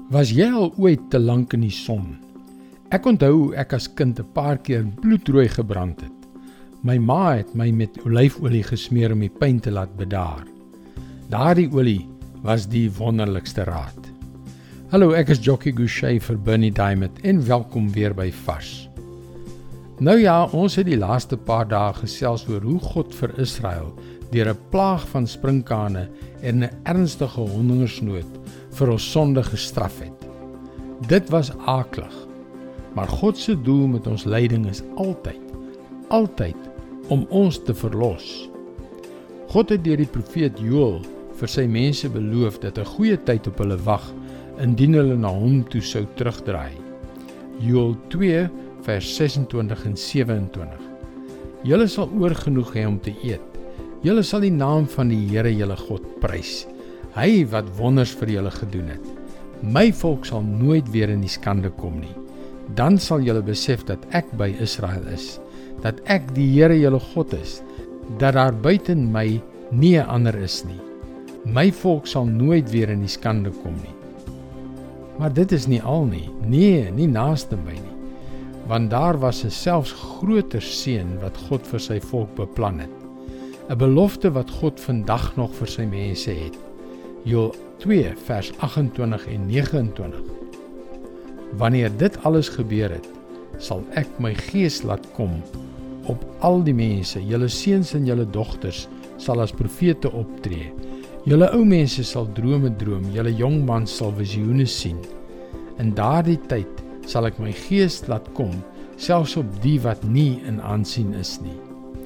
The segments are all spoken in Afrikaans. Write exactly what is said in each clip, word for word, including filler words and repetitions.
Was jy al ooit te lank in die son? Ek onthou hoe ek as kind 'n paar keer bloedrooi gebrand het. My ma het my met olyfolie gesmeer om die pyn te laat bedaar. Daardie olie was die wonderlikste raad. Hallo, ek is Jockey Gouchee vir Bernie Diamond en welkom weer by Vars. Nou ja, ons het die laaste paar dae gesels oor hoe God vir Israel deur 'n plaag van sprinkane en 'n ernstige hongersnood vir ons sonde gestraf het. Dit was aaklig, maar God se doel met ons lyding is altyd, altyd om ons te verlos. God het deur die profeet Joël vir sy mense beloof dat 'n goeie tyd op hulle wag indien hulle na hom toe sou terugdraai. Joël twee vers sesentwintig en sewe-en-twintig. Julle sal oorgenoeg hê om te eet. Julle sal die naam van die Here julle God prys. Hy wat wonders vir julle gedoen het. My volk sal nooit weer in die skande kom nie. Dan sal julle besef dat ek by Israel is, dat ek die Here julle God is, dat daar buiten my nie 'n ander is nie. My volk sal nooit weer in die skande kom nie. Maar dit is nie al nie, nee, nie naaste my nie, want daar was 'n selfs groter seën wat God vir sy volk beplan het. 'n Belofte wat God vandag nog vir sy mense het. Joël twee vers agt-en-twintig en nege-en-twintig. Wanneer dit alles gebeur het, sal ek my gees laat kom op al die mense. Julle seuns en julle dogters sal as profete optree. Julle ou mense sal drome droom, julle jong mans sal visioene sien. In daardie tyd sal ek my gees laat kom, selfs op die wat nie in aansien is nie.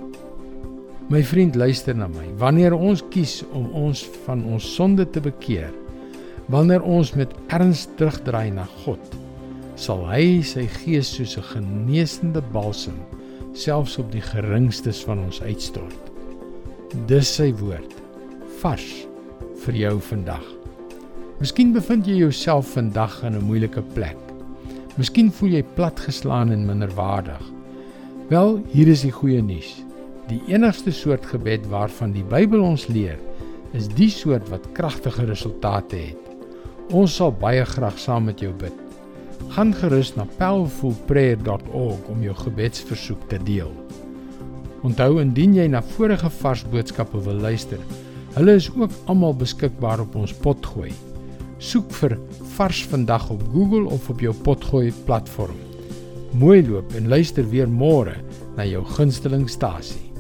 My vriend, luister na my. Wanneer ons kies om ons van ons sonde te bekeer, wanneer ons met erns terugdraai na God, sal hy sy gees soos 'n genesende balsem selfs op die geringstes van ons uitstort. Dis sy woord, vars vir jou vandag. Miskien bevind jy jouself vandag in 'n moeilike plek. Miskien voel jy platgeslaan en minderwaardig. Wel, hier is die goeie nuus. Die enigste soort gebed waarvan die Bybel ons leer, is die soort wat kragtige resultate het. Ons sal baie graag saam met jou bid. Gaan gerus na powerful prayer dot org om jou gebedsversoek te deel. Onthou, indien jy na vorige vars boodskappe wil luister, hulle is ook almal beskikbaar op ons Potgooi. Soek vir Vars Vandag op Google of op jou Potgooi platform. Mooi loop en luister weer môre na jou gunsteling stasie.